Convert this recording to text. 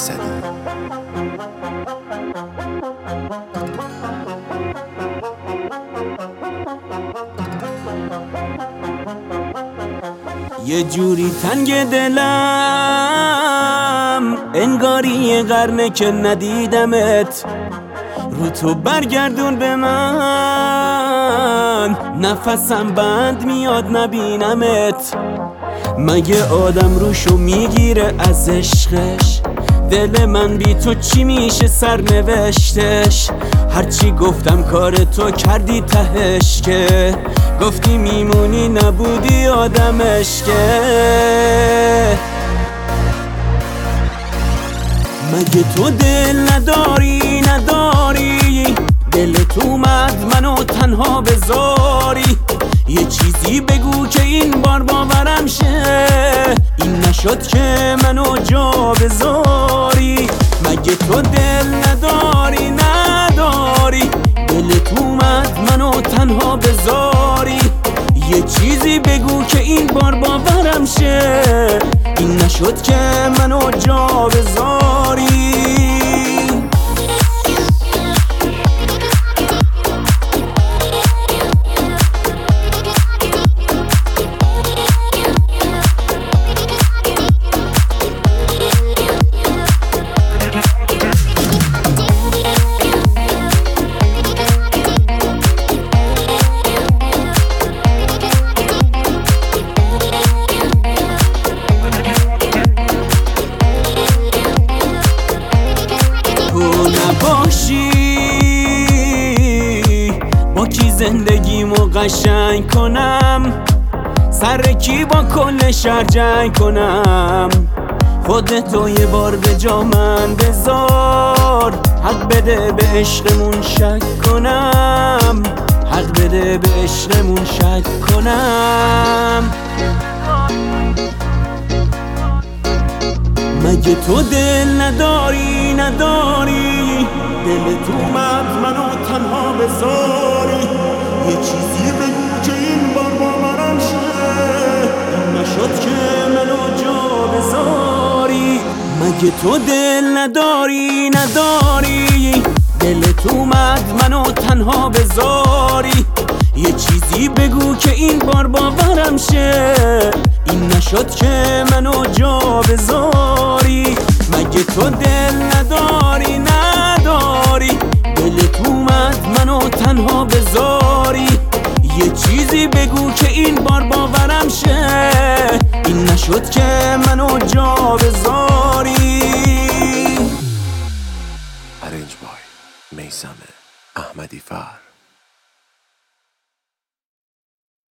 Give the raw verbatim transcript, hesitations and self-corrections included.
اسدی. یه جوری تنگ دلم انگاری یه قرنه که ندیدمت، رو تو برگردون به من، نفسم بند میاد نبینمت. مگه آدم روشو میگیره از عشقش؟ دل من بی تو چی میشه سرنوشتش؟ هرچی گفتم کار تو کردی تهش، که گفتی میمونی نبودی آدمش. که مگه تو دل نداری نداری؟ دلت اومد منو تنها بذاری؟ یه چیزی بگو که این بار باورم شه، این نشد که منو جا بذاری. مگه تو دل نداری نداری؟ دلت اومد منو تنها بذاری؟ یه چیزی بگو که این بار باورم شه، این نشد که منو جا بذاری. با کی زندگیمو قشنگ کنم؟ سر کی با کل شهر جنگ کنم؟ خودتو یه بار به جا من بذار، حق بده به عشقمون شک کنم، حق بده به عشقمون شک کنم. مگه تو دل نداری نداری؟ دلت اومد منو تنها بذاری؟ یه چیزی بگو که این بار باورم شه، نشد که منو جا بذاری. مگه تو دل نداری نداری؟ دلت اومد منو تنها بذاری؟ یه چیزی بگو که این بار باورم شه، این نشد که منو جا بذاری. مگه تو دل نداری نداری؟ دلت اومد منو تنها بذاری؟ یه چیزی بگو که این بار باورم شه، این نشد که منو جا بذاری. ارنج بای میثم احمدی فر.